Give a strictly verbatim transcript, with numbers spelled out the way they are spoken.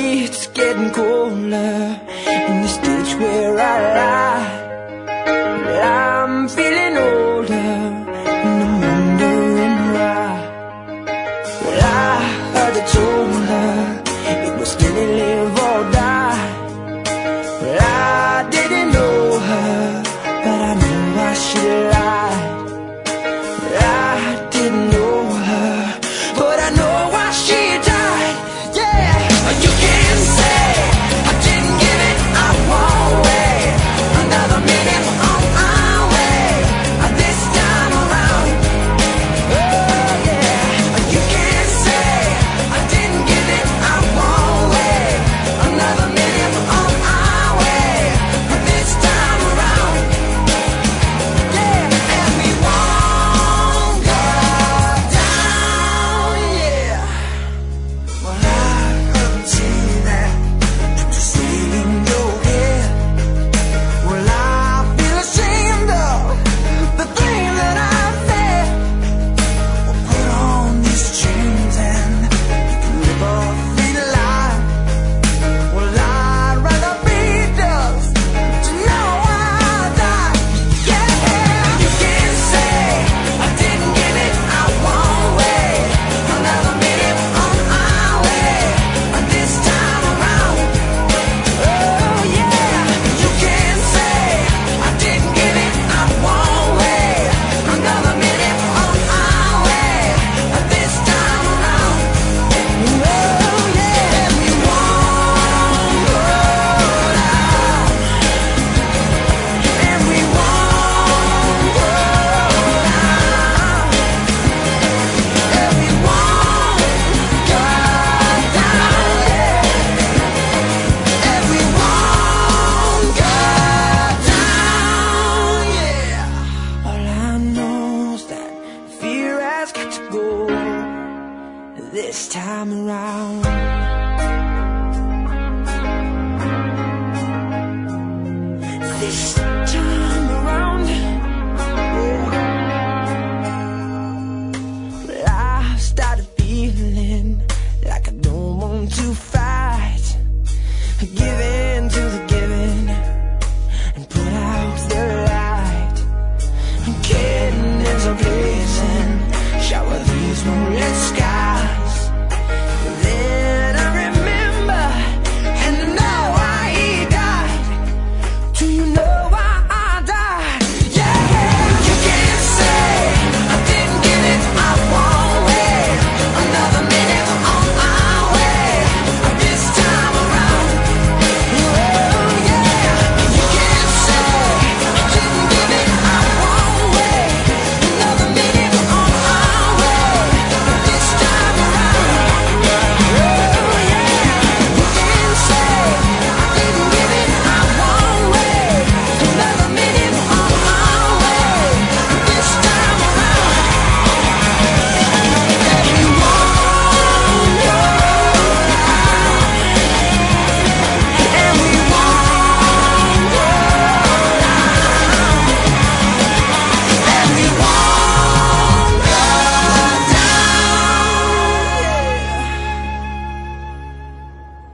it's getting colder in this ditch where I lie. I'm feeling older and I'm wondering why. Well, I heard they told her it was skinny, live or die. Well, I didn't know her, but I knew I should lie. Well, I didn't know her, but I know why she died. Yeah, you can say I didn't give it, I won't wait another minute on my way. This time around, oh yeah, you can say I didn't give it, I won't wait another minute on my way. This time around, yeah, and we won't go down, yeah. Well, I heard them say that to stay in your head. Well, I feel ashamed of the things that I've said. Well, put on these chains and you can live a free life. Well, I'd rather be dust to know I died. Yeah, you can say I didn't give it, I won't wait another minute on my way. This time around, oh yeah, you can say I didn't give it, I won't wait another minute on my way. This time around, oh yeah, we won't go down, and we won't go down, and we won't go down, yeah, and we won't go down, yeah. All I know is that fear has got to go this time around. This